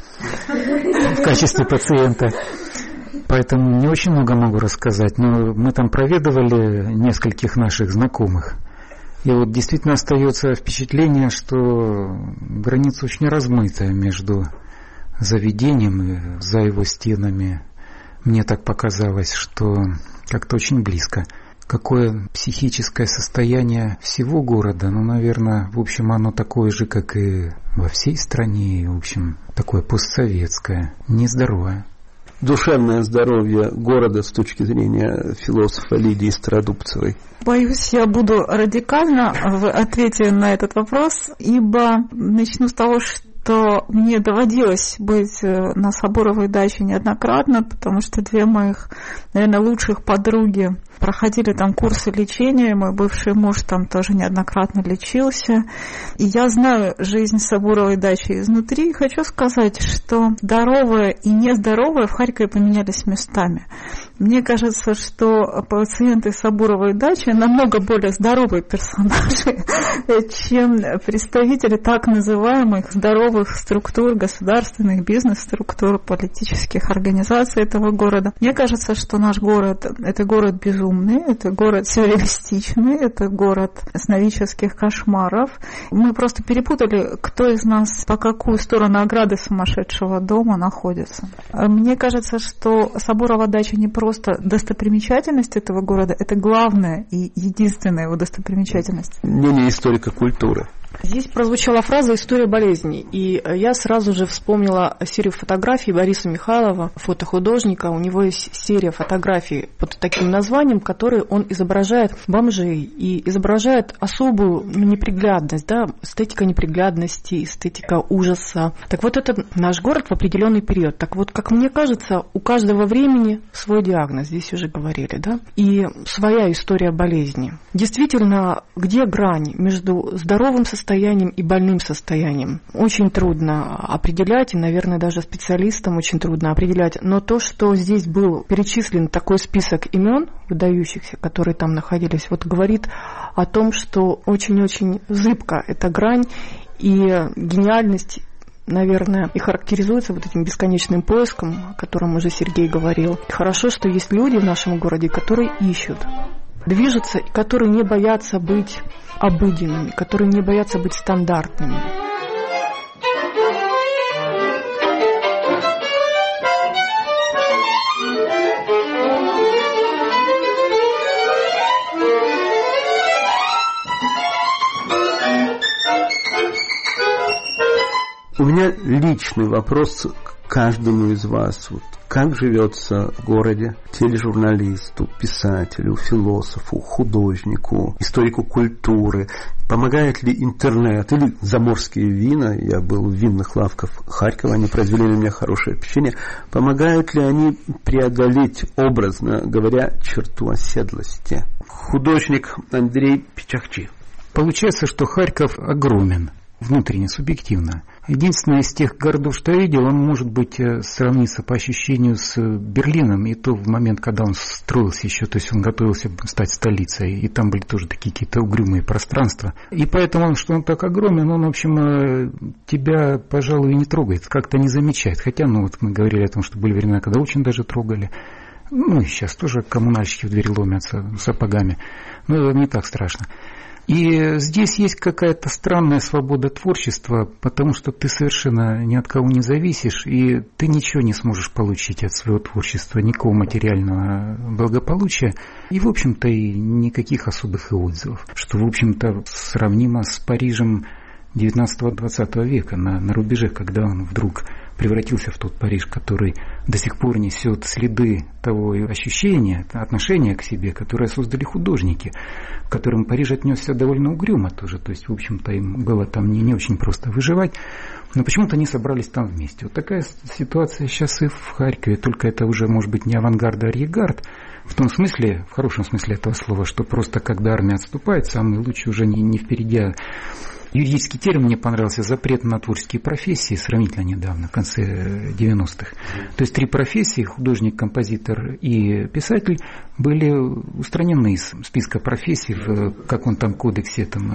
S14: в качестве пациента, поэтому не очень много могу рассказать. Но мы там проведывали нескольких наших знакомых. И вот действительно остается впечатление, что граница очень размытая между заведением и за его стенами. Мне так показалось, что как-то очень близко. Какое психическое состояние всего города, ну, наверное, в общем, оно такое же, как и во всей стране, и, в общем, такое постсоветское, нездоровое.
S1: Душевное здоровье города с точки зрения философа Лидии Стародубцевой?
S4: Боюсь, я буду радикальна в ответе на этот вопрос, ибо начну с того, что что мне доводилось быть на Сабуровой даче неоднократно, потому что две моих, наверное, лучших подруги проходили там курсы лечения, мой бывший муж там тоже неоднократно лечился. И я знаю жизнь Сабуровой дачи изнутри. И хочу сказать, что здоровое и нездоровое в Харькове поменялись местами. Мне кажется, что пациенты Сабуровой дачи намного более здоровые персонажи, чем представители так называемых здоровых структур, государственных бизнес-структур, политических организаций этого города. Мне кажется, что наш город – это город безумный, это город сюрреалистичный, это город сновидческих кошмаров. Мы просто перепутали, кто из нас по какую сторону ограды сумасшедшего дома находится. Мне кажется, что Сабурова дача не просто Просто достопримечательность этого города – это главная и единственная его достопримечательность.
S1: Мнение историка культуры.
S15: Здесь прозвучала фраза «история болезни», и я сразу же вспомнила серию фотографий Бориса Михайлова, фотохудожника. У него есть серия фотографий под таким названием, которые он изображает бомжей и изображает особую ну, неприглядность, да, эстетика неприглядности, эстетика ужаса. Так вот, это наш город в определенный период. Так вот, как мне кажется, у каждого времени свой диагноз, здесь уже говорили, да, и своя история болезни. Действительно, где грань между здоровым состоянием состоянием и больным состоянием. Очень трудно определять, и, наверное, даже специалистам очень трудно определять. Но то, что здесь был перечислен такой список имен выдающихся, которые там находились, вот говорит о том, что очень-очень зыбка эта грань, и гениальность, наверное, и характеризуется вот этим бесконечным поиском, о котором уже Сергей говорил. И хорошо, что есть люди в нашем городе, которые ищут, движутся, и которые не боятся быть обыденными, которые не боятся быть стандартными.
S1: У меня личный вопрос к каждому из вас. Вот как живется в городе тележурналисту, писателю, философу, художнику, историку культуры? Помогает ли интернет или заморские вина? Я был в винных лавках Харькова, они произвели на меня хорошее впечатление. Помогают ли они преодолеть, образно говоря, черту оседлости? Художник Андрей Пичахчи.
S14: Получается, что Харьков огромен, внутренне, субъективно. Единственное, из тех городов, что я видел, он может быть сравниться по ощущению с Берлином, и то в момент, когда он строился еще, то есть он готовился стать столицей, и там были тоже такие какие-то угрюмые пространства. И поэтому, что он так огромен, он, в общем, тебя, пожалуй, и не трогает, как-то не замечает. Хотя, ну вот мы говорили о том, что были времена, когда очень даже трогали. Ну и сейчас тоже коммунальщики в дверь ломятся сапогами, но это не так страшно. И здесь есть какая-то странная свобода творчества, потому что ты совершенно ни от кого не зависишь, и ты ничего не сможешь получить от своего творчества, никакого материального благополучия, и, в общем-то, и никаких особых и отзывов, что, в общем-то, сравнимо с Парижем девятнадцатого-двадцатого века, на, на рубеже, когда он вдруг превратился в тот Париж, который до сих пор несет следы того ощущения, отношения к себе, которое создали художники, к которым Париж отнесся довольно угрюмо тоже. То есть, в общем-то, им было там не, не очень просто выживать, но почему-то они собрались там вместе. Вот такая ситуация сейчас и в Харькове, только это уже, может быть, не авангард, а арьегард, в том смысле, в хорошем смысле этого слова, что просто когда армия отступает, самый лучший уже не, не впереди, а юридический термин мне понравился — запрет на творческие профессии, сравнительно недавно, в конце девяностых. То есть три профессии — художник, композитор и писатель — были устранены из списка профессий в каком там кодексе. Там,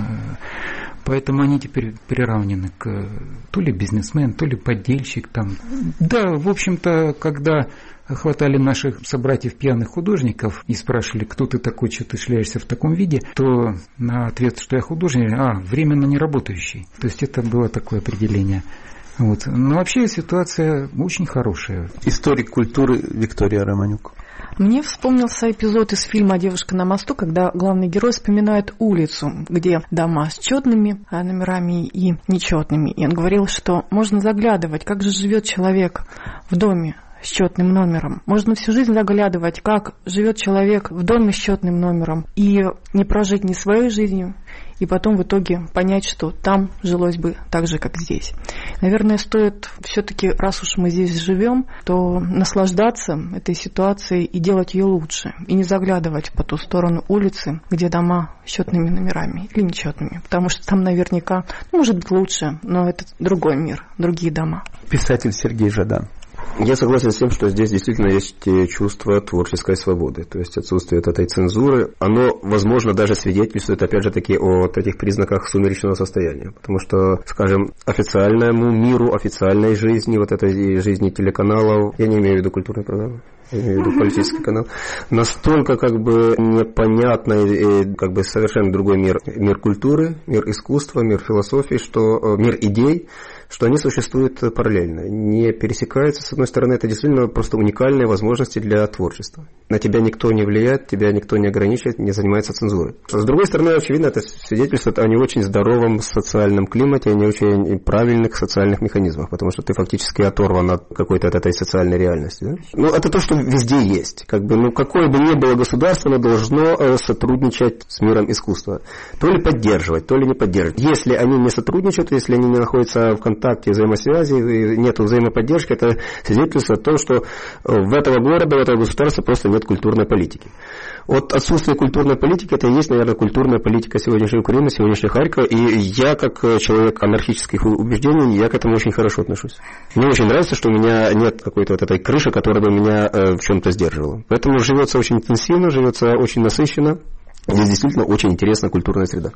S14: поэтому они теперь приравнены к то ли бизнесмен, то ли поддельщик. Там. Да, в общем-то, когда хватали наших собратьев пьяных художников и спрашивали, кто ты такой, что ты шляешься в таком виде, то на ответ, что я художник, а, временно не работающий. То есть это было такое определение. Вот. Но вообще ситуация очень хорошая.
S1: Историк культуры Виктория Романюк.
S15: Мне вспомнился эпизод из фильма «Девушка на мосту», когда главный герой вспоминает улицу, где дома с четными номерами и нечетными. И он говорил, что можно заглядывать, как же живет человек в доме с четным номером. Можно всю жизнь заглядывать, как живет человек в доме с четным номером, и не прожить ни своей жизнью, и потом в итоге понять, что там жилось бы так же, как здесь. Наверное, стоит все-таки, раз уж мы здесь живем, то наслаждаться этой ситуацией и делать ее лучше, и не заглядывать по ту сторону улицы, где дома с четными номерами или нечетными, потому что там наверняка, может быть, лучше, но это другой мир, другие дома.
S1: Писатель Сергей Жадан.
S3: Я согласен с тем, что здесь действительно есть чувство творческой свободы, то есть отсутствие этой цензуры. Оно, возможно, даже свидетельствует, опять же таки, о таких признаках сумеречного состояния, потому что, скажем, официальному миру, официальной жизни, вот этой жизни телеканалов, я не имею в виду культурной программы, я имею в виду политический канал, настолько как бы непонятный, как бы совершенно другой мир, мир культуры, мир искусства, мир философии, что мир идей, что они существуют параллельно, не пересекаются. С одной стороны, это действительно просто уникальные возможности для творчества. На тебя никто не влияет, тебя никто не ограничивает, не занимается цензурой. С другой стороны, очевидно, это свидетельствует о не очень здоровом социальном климате, о не очень правильных социальных механизмах, потому что ты фактически оторван от какой-то от этой социальной реальности. Да? Ну, это то, что везде есть. Как бы, ну, какое бы ни было государство, оно должно сотрудничать с миром искусства. То ли поддерживать, то ли не поддерживать. Если они не сотрудничают, если они не находятся в контакте, взаимосвязи, нет взаимоподдержки, это свидетельствует о том, что в этого города, в этого государства просто нет культурной политики. Вот отсутствие культурной политики, это и есть, наверное, культурная политика сегодняшней Украины, сегодняшнего Харькова, и я, как человек анархических убеждений, я к этому очень хорошо отношусь. Мне очень нравится, что у меня нет какой-то вот этой крыши, которая бы меня в чем-то сдерживала. Поэтому живется очень интенсивно, живется очень насыщенно. Здесь действительно очень интересная культурная среда.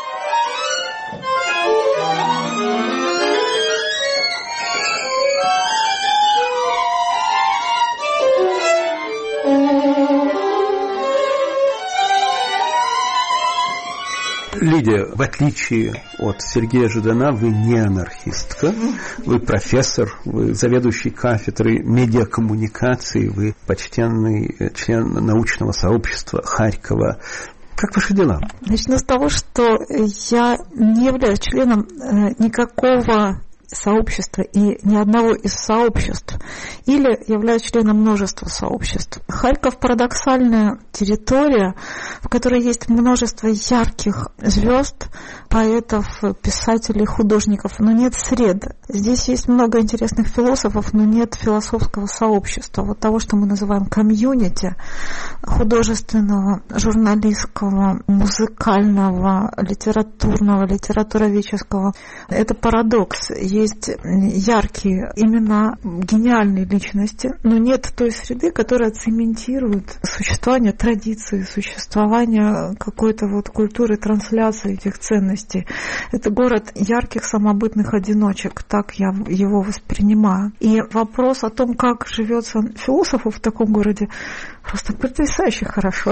S1: Лидия, в отличие от Сергея Жадана, вы не анархистка, вы профессор, вы заведующий кафедрой медиакоммуникации, вы почтенный член научного сообщества Харькова. Как ваши дела?
S4: Начну с того, что я не являюсь членом никакого сообщества и ни одного из сообществ, или являюсь членом множества сообществ. Харьков — парадоксальная территория, в которой есть множество ярких звезд, поэтов, писателей, художников, но нет сред. Здесь есть много интересных философов, но нет философского сообщества, вот того, что мы называем комьюнити, художественного, журналистского, музыкального, литературного, литературоведческого. Это парадокс. есть яркие имена, гениальные личности, но нет той среды, которая цементирует существование традиции, существование какой-то вот культуры трансляции этих ценностей. Это город ярких самобытных одиночек, так я его воспринимаю. И вопрос о том, как живется философу в таком городе, просто потрясающе хорошо.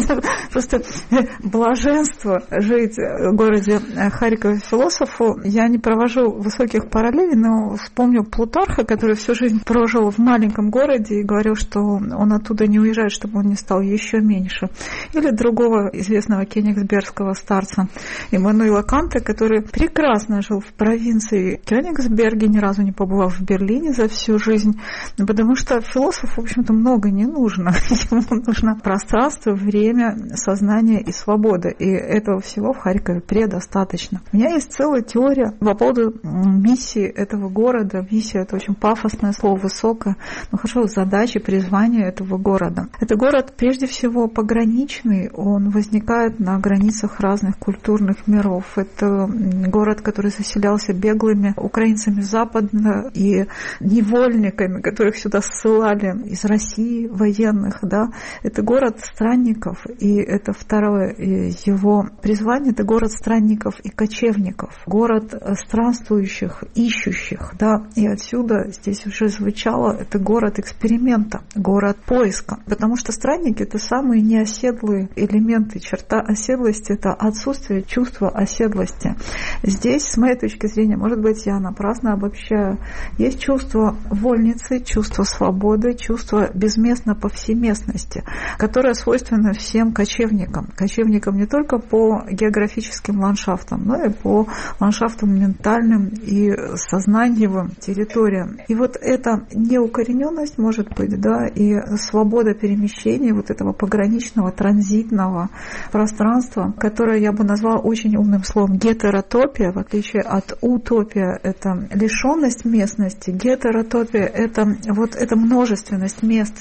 S4: Просто блаженство жить в городе Харькове философу. Я не провожу высоких параллелей, но вспомню Плутарха, который всю жизнь прожил в маленьком городе и говорил, что он оттуда не уезжает, чтобы он не стал еще меньше. Или другого известного кёнигсбергского старца Иммануила Канта, который прекрасно жил в провинции Кёнигсберге, ни разу не побывал в Берлине за всю жизнь, потому что философу, в общем-то, много не нужно. Ему нужно пространство, время, сознание и свобода. И этого всего в Харькове предостаточно. У меня есть целая теория по поводу миссии этого города. Миссия — это очень пафосное слово, высокое. Но хорошо, задачи, призвания этого города. Это город, прежде всего, пограничный. Он возникает на границах разных культурных миров. Это город, который заселялся беглыми украинцами западно и невольниками, которых сюда ссылали из России, военных. Да? Это город странников, и это второе его призвание, это город странников и кочевников, город странствующих, ищущих, да, и отсюда здесь уже звучало, это город эксперимента, город поиска, потому что странники — это самые неоседлые элементы, черта оседлости — это отсутствие чувства оседлости. Здесь, с моей точки зрения, может быть, я напрасно обобщаю, есть чувство вольницы, чувство свободы, чувство безместно повсеместности, которая свойственна всем кочевникам. Кочевникам не только по географическим ландшафтам, но и по ландшафтам ментальным и сознаньевым территориям. И вот эта неукорененность, может быть, да, и свобода перемещения вот этого пограничного, транзитного пространства, которое я бы назвала очень умным словом гетеротопия, в отличие от утопия, это лишенность местности. Гетеротопия — это вот эта множественность мест,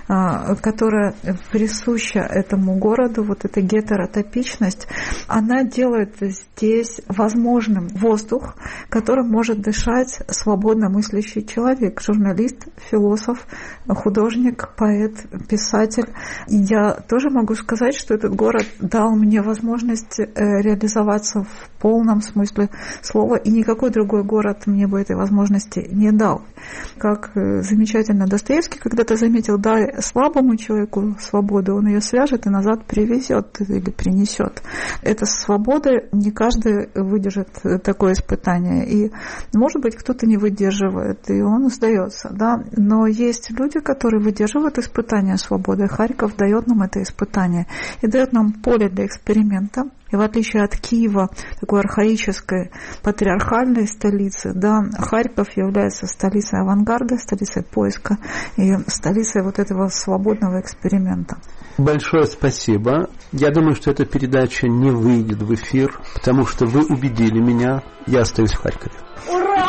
S4: которая присуща этому городу, вот эта гетеротопичность, она делает здесь возможным воздух, которым может дышать свободно мыслящий человек, журналист, философ, художник, поэт, писатель. И я тоже могу сказать, что этот город дал мне возможность реализоваться в полном смысле слова, и никакой другой город мне бы этой возможности не дал. Как замечательно Достоевский когда-то заметил, дай слабому человеку свободу, он ее свяжет и назад привезет или принесет. Это свобода, не каждый выдержит такое испытание. И, может быть, кто-то не выдерживает, и он сдается. Да? Но есть люди, которые выдерживают испытание свободы. Харьков дает нам это испытание и дает нам поле для эксперимента. И в отличие от Киева, такой архаической патриархальной столицы, да, Харьков является столицей авангарда, столицей поиска и столицей вот этого свободного эксперимента.
S1: Большое спасибо. Я думаю, что эта передача не выйдет в эфир, потому что вы убедили меня. Я остаюсь в Харькове.
S11: Ура!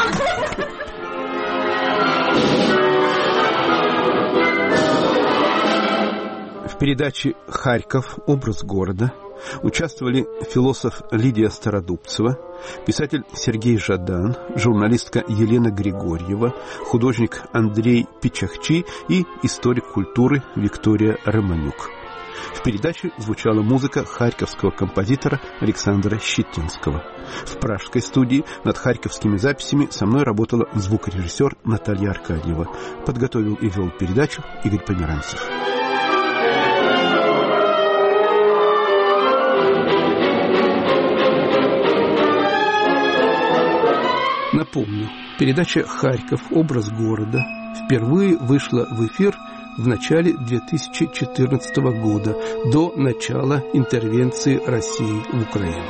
S1: В передаче «Харьков. Образ города» участвовали философ Лидия Стародубцева, писатель Сергей Жадан, журналистка Елена Григорьева, художник Андрей Пичахчи и историк культуры Виктория Романюк. В передаче звучала музыка харьковского композитора Александра Щетинского. В пражской студии над харьковскими записями со мной работала звукорежиссер Наталья Аркадьева. Подготовил и вел передачу Игорь Померанцев. Напомню, передача «Харьков. Образ города» впервые вышла в эфир в начале две тысячи четырнадцатого года, до начала интервенции России в Украину.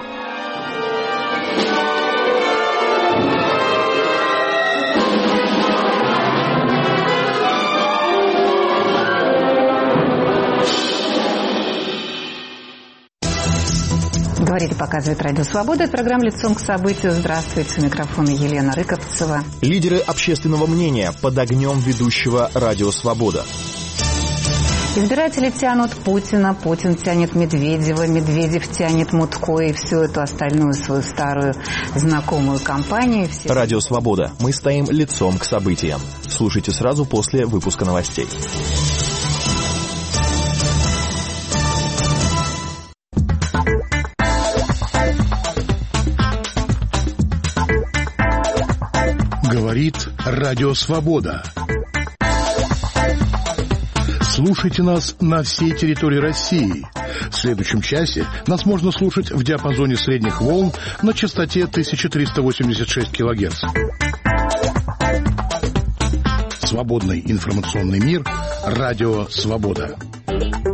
S16: Говорит и показывает Радио Свобода. Это программа «Лицом к событию». Здравствуйте. У микрофона Елена Рыковцева.
S17: Лидеры общественного мнения под огнем ведущего Радио Свобода.
S16: Избиратели тянут Путина, Путин тянет Медведева, Медведев тянет Мутко и всю эту остальную свою старую знакомую компанию. Все...
S17: Радио «Свобода». Мы стоим лицом к событиям. Слушайте сразу после выпуска новостей.
S18: Говорит Радио «Свобода». Слушайте нас на всей территории России. В следующем часе нас можно слушать в диапазоне средних волн на частоте тысяча триста восемьдесят шесть килогерц. Свободный информационный мир. Радио «Свобода».